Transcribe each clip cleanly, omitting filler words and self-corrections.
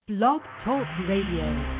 Blog Talk Radio.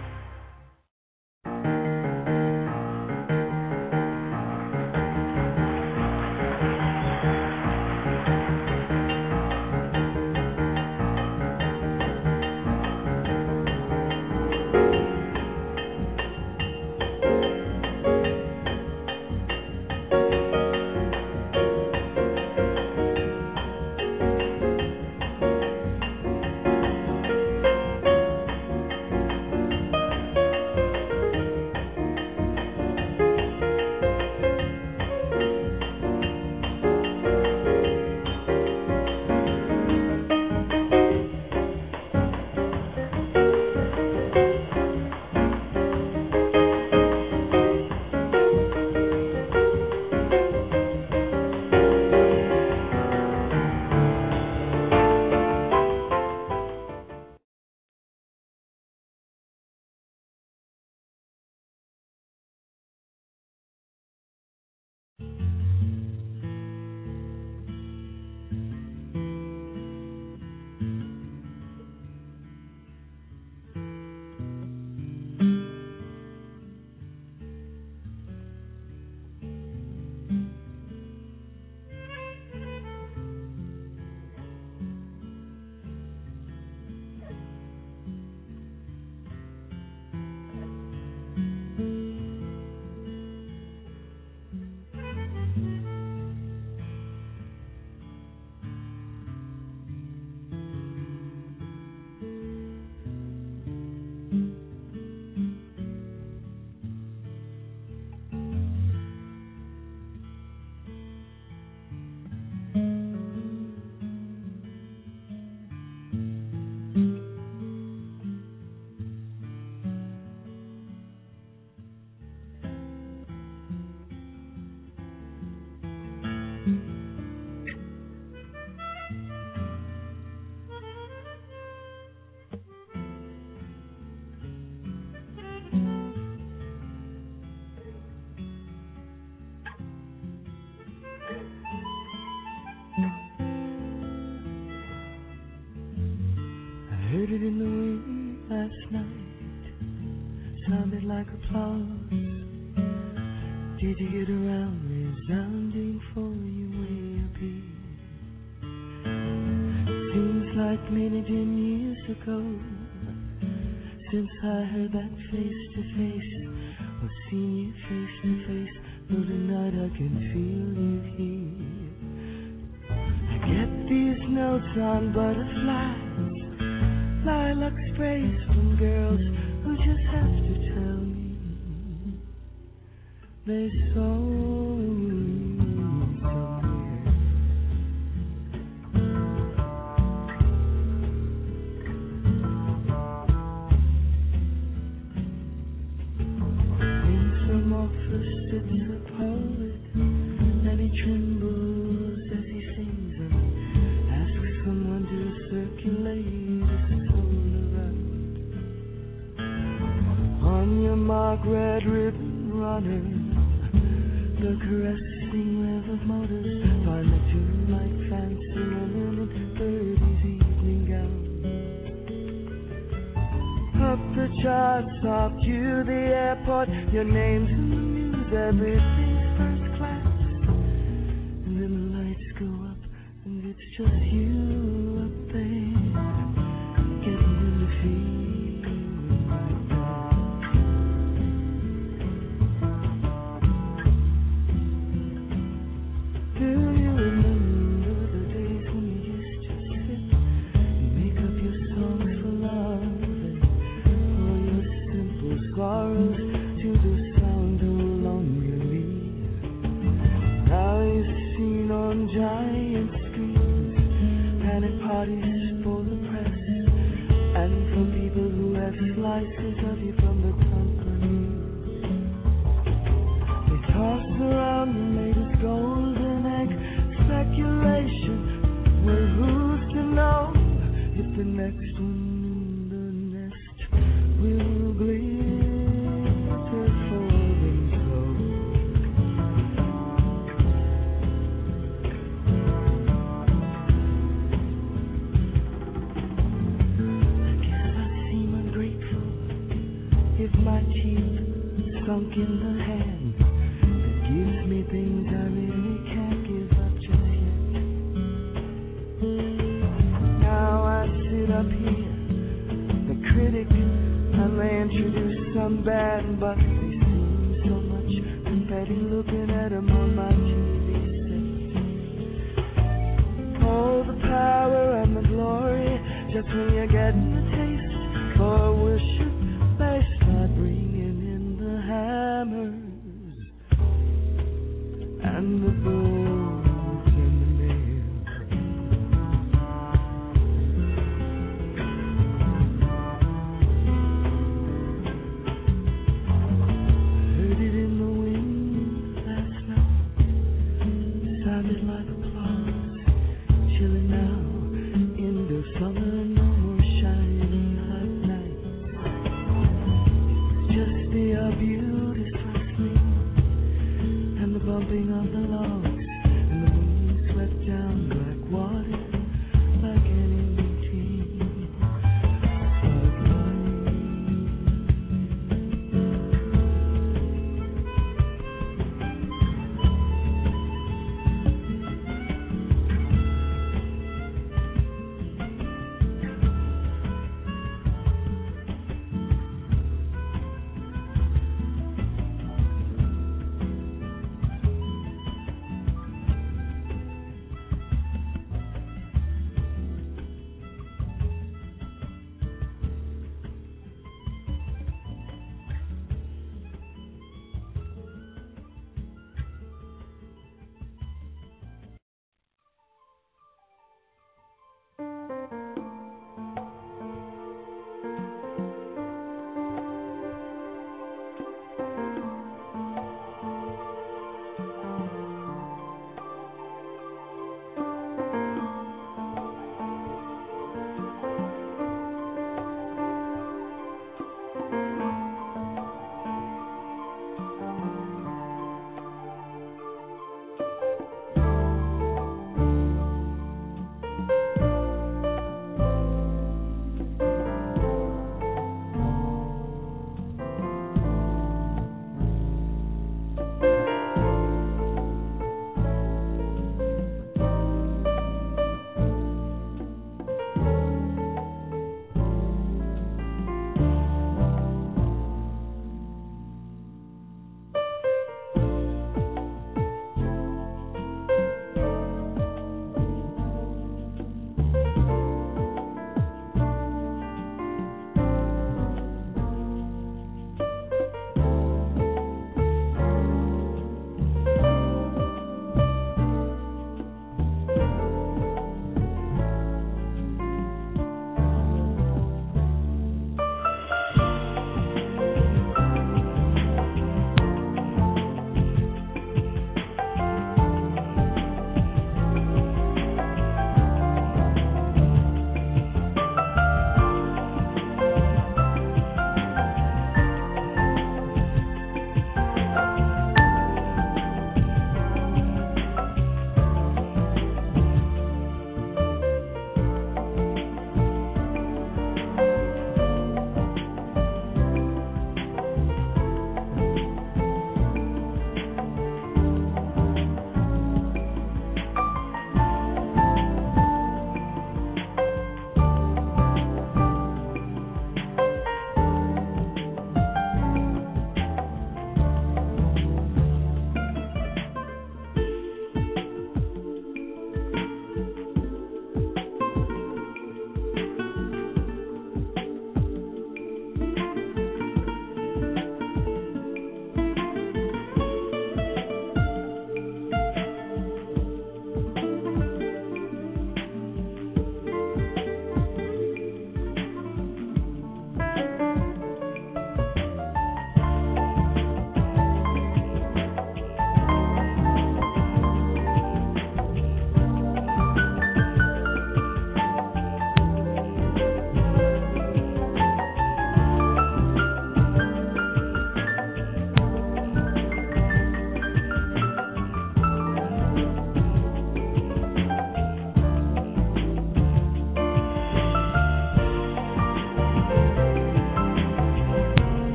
Heard it in the wind last night, sounded like applause. Did you get around resounding for you way up here? Seems like many 10 years ago since I heard that face to face, or seen you face to face. Though tonight I can feel you here. I get these notes on butterflies, lilac sprays from girls who just have to tell me they saw you somewhere. In some office sits a poet, and he trembles as he sings and asks someone to circulate on your mark, red ribbon runner, the caressing rev of motors, find the tune like fancy women in Birdie's evening gown. Up the charts, off to the airport, your name's in the news, everything's first class. And then the lights go up, and it's just you up there, getting in the feeling. Do you remember the days when you used to sit and make up your songs for love and pour your simple sorrows to the sound no longer leave? Now you're seen on giant screens and at parties for the press and for people who have slices of you from the company. They toss around the latest golden egg speculation. Well, who's to know if the next one in the nest will glitter for them so? I guess my teeth sunk in the hand that gives me things I really can't give up just yet. Now I sit up here, the critic, I may introduce some band, but they seem so much confetti looking at them on my TV set. Oh, the power and the glory, just when you're getting a taste for worship, they start bringing in the hammers and the bolts and the nails. I heard it in the wind last night, sounded like applause, chilling now into summer, no more shining hot nights. Just the beauty rustling and the bumping of the logs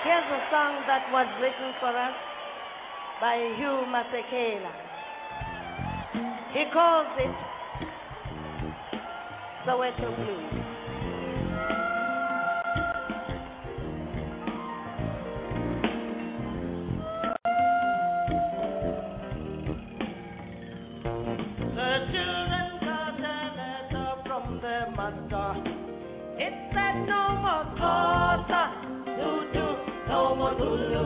Here's a song that was written for us by Hugh Masekela. He calls it Soweto Blues. The children got a letter from their mother. It said no more Xhosa, Zulu, no more Zulu.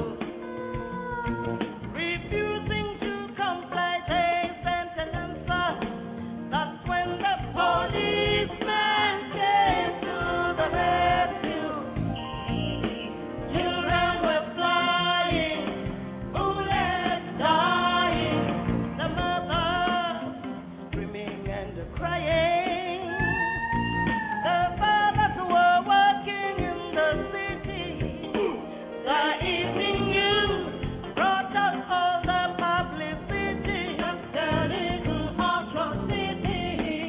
Refusing to comply, they sent an answer. That's when the policeman came to the rescue. Children were flying, bullets dying, the mother screaming and crying. The fathers were working in the city. The evening news brought us all the publicity of the little atrocity.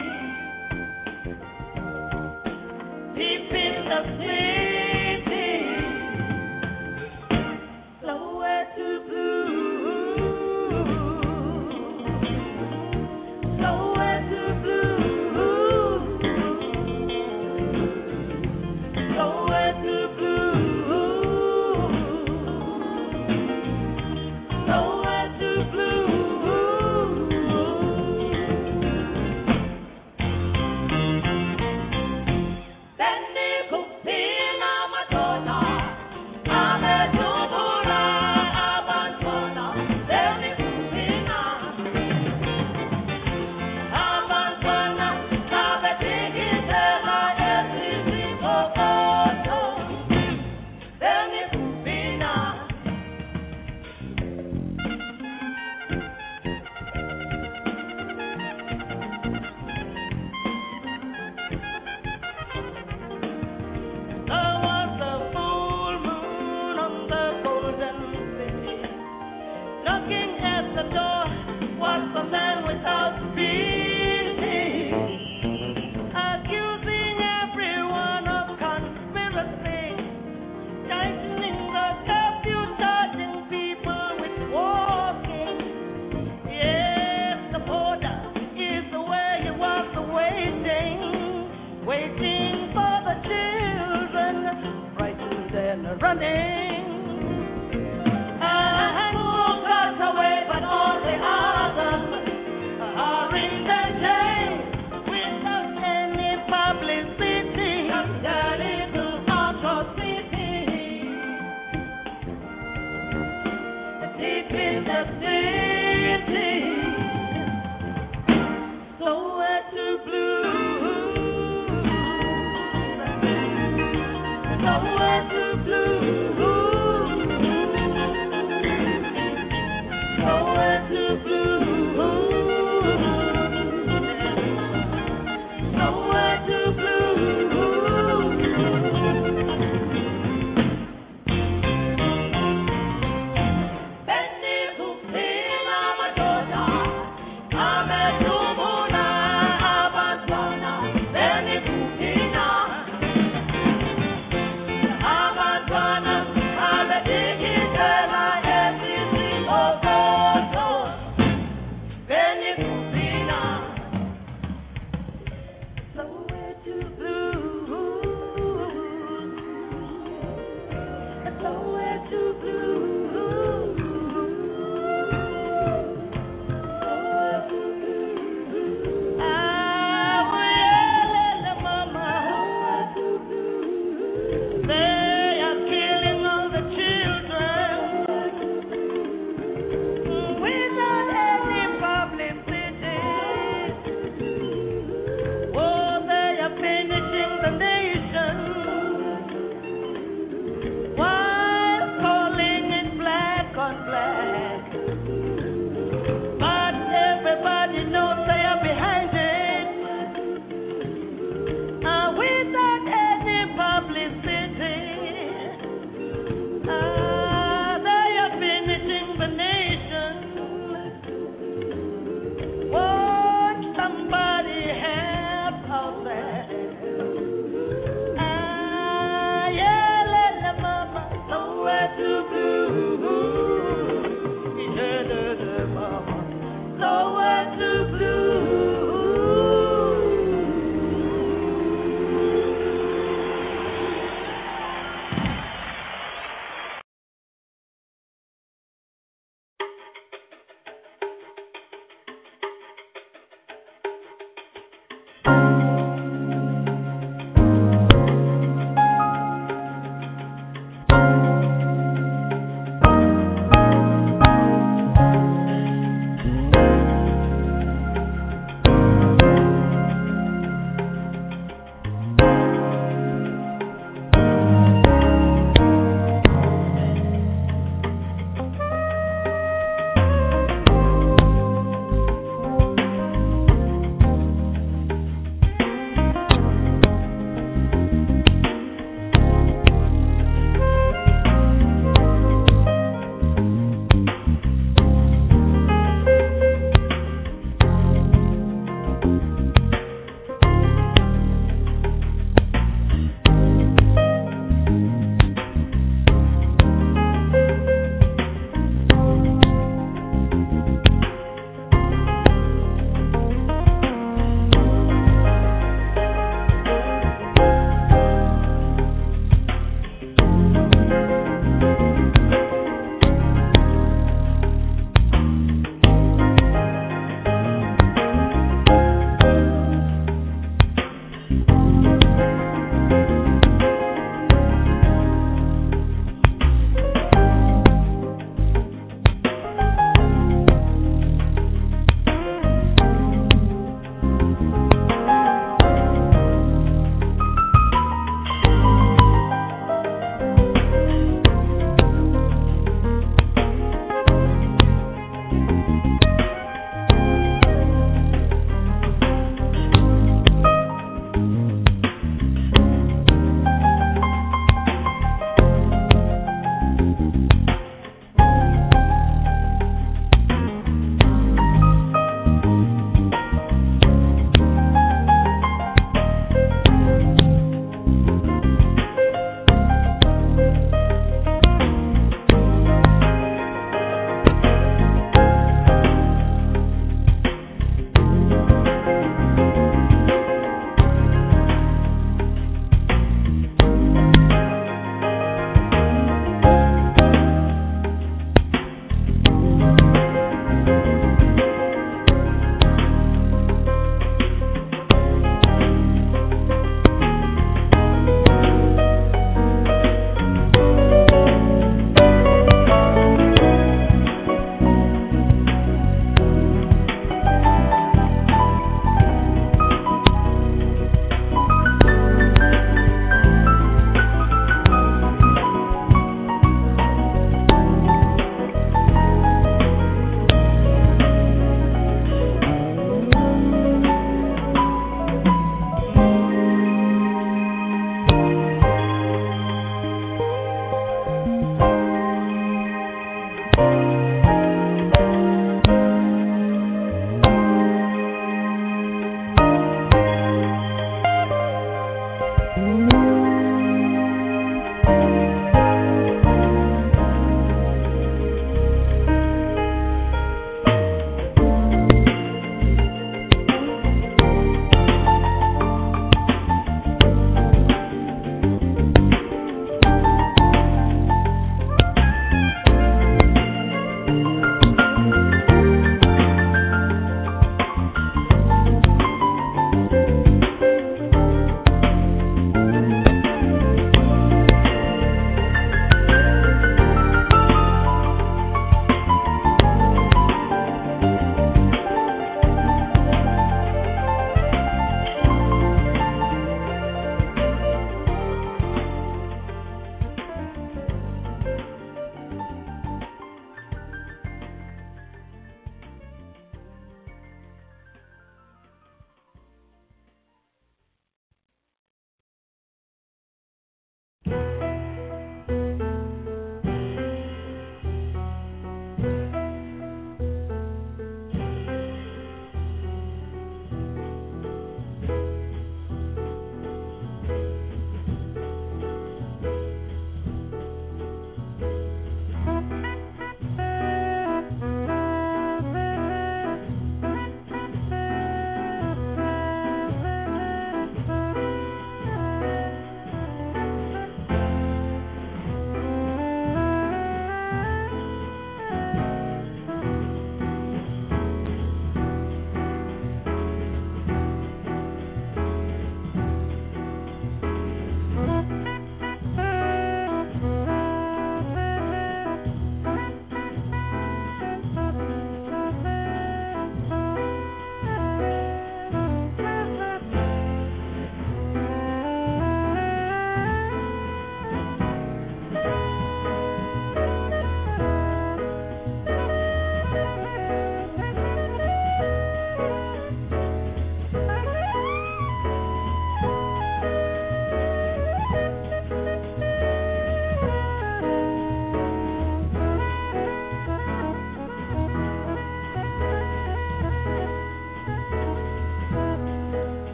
Deep in the city, Soweto Blues, Soweto Blues, Soweto Blues, Soweto Blues. Beni kupina matona, ametubula abantwana. Beni kupina abantwana, abetikitela esizikokoto. Beni kupina. There was a full moon on the golden city. Knocking at the door was a man without pity, accusing everyone of conspiracy, tightening the curfew, charging people with walking. Yes, the border is the way he was waiting for the children, frightened and running. And who got away, but all the others are in the jail without any publicity. The little atrocity, deep in the city, Soweto Blues, Soweto Blues, Soweto Blues, Soweto Blues. Beni kupina matona, ametubula abantwana. Beni kupina abantwana, abetikitela esizikokoto.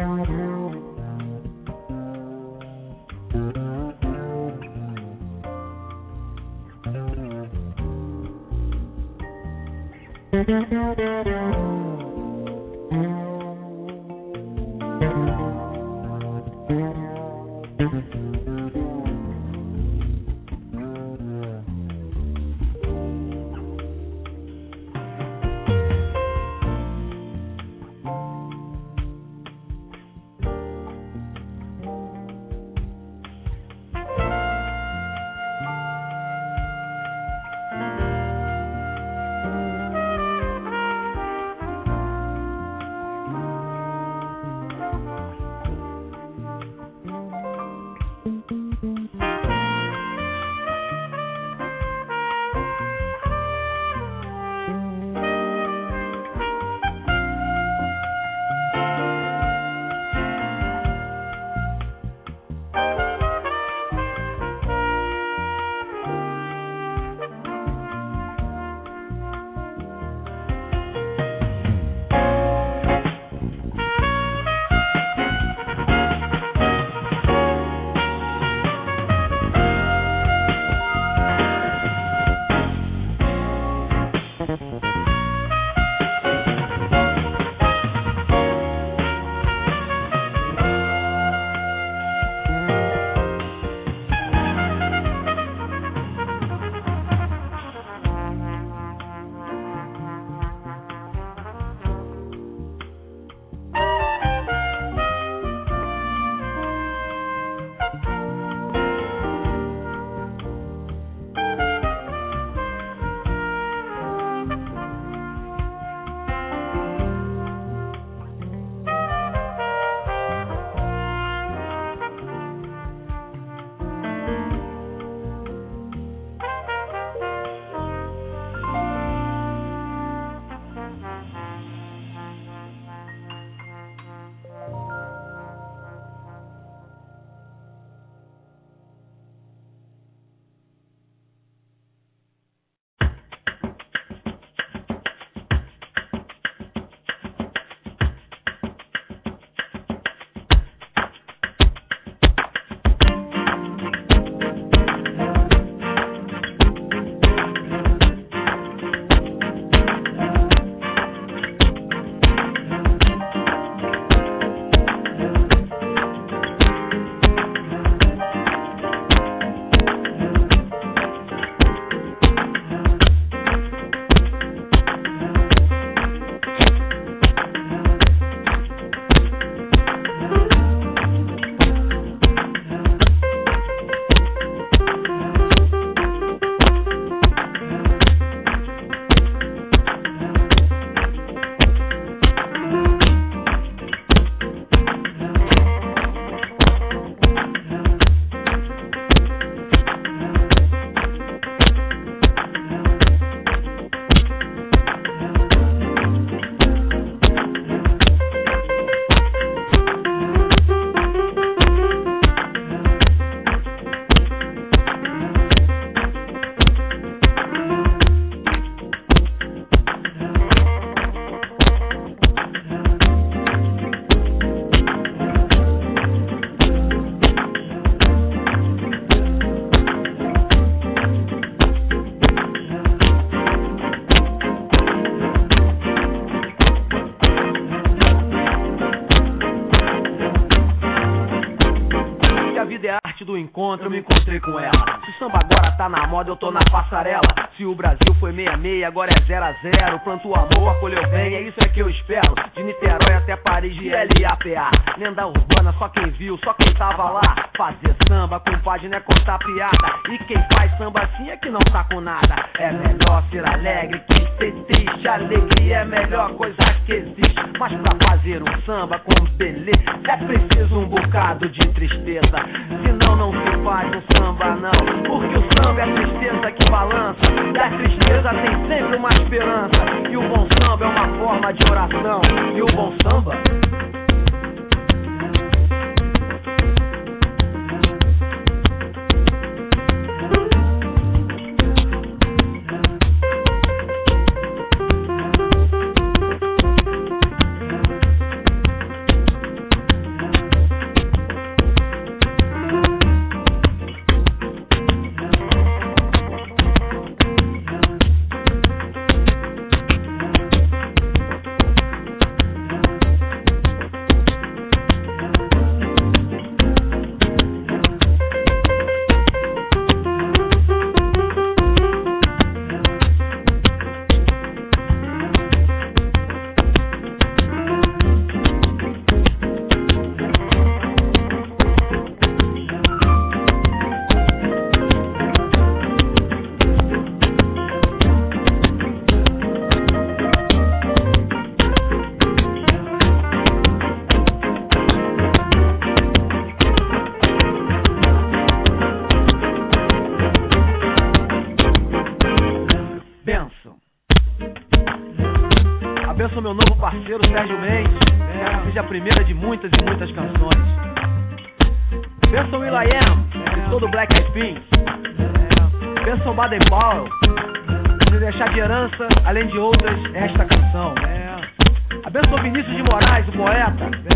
do encontro eu me encontrei com ela. Se o samba agora tá na moda, eu tô na passarela. Se o Brasil foi 66, agora é 0-0. Planto o amor, acolheu bem, é isso é que eu espero. De Niterói até Paris, de LAPA. Lenda urbana, só quem viu, só quem tava lá. Fazer samba, compadre, não é contar piada. E quem faz samba assim é que não tá com nada. É melhor ser alegre que ser triste. Alegria é a melhor coisa que existe. Mas pra fazer um samba com beleza é preciso um bocado de tristeza. Senão não se faz um samba não. Porque o samba é a tristeza que balança. E a tristeza tem sempre uma esperança. E o bom samba é uma forma de oração. E o bom samba... parceiro Sérgio Mendes, seja a primeira de muitas e muitas canções. Benção will.i.am e todo Black Eyed Peas. Benção Baden Powell. Se deixar de herança, além de outras, esta canção. A benção Vinícius de Moraes, o poeta.